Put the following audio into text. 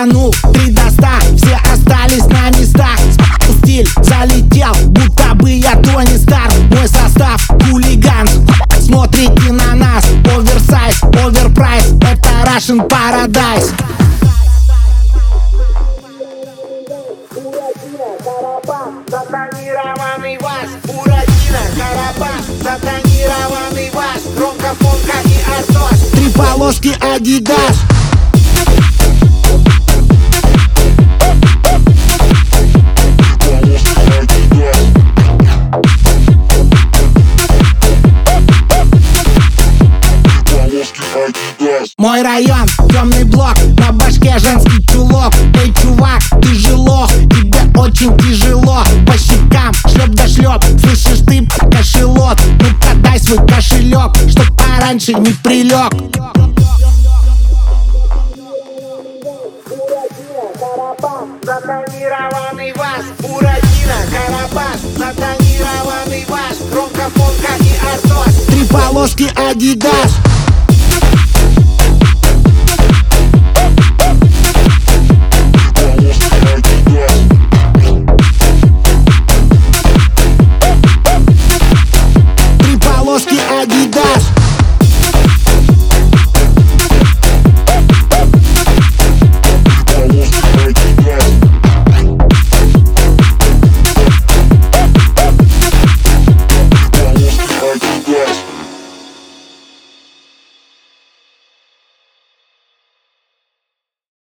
стартанул 3 до 100, все остались на местах. Стиль залетел, будто бы я Тони Старк. Мой состав хулиган, смотрите на нас. Оверсайз, оверпрайс, это Russian Paradise. Затонированный вас, Буратино, Карабас. Затонированный вас, Ромка, Фонка и Артос. 3 полоски Адидас. Мой район, темный блок, на башке женский чулок. Эй, чувак, ты же лох, тебе очень тяжело. По щекам шлеп да шлеп, слышишь ты, кошелот? Ну-ка дай свой кошелек, чтоб пораньше не прилег. Затонированный вас, Буратино, Карабас. Затонированный вас, Ромка, Фонка и Артос. 3 полоски Адидас.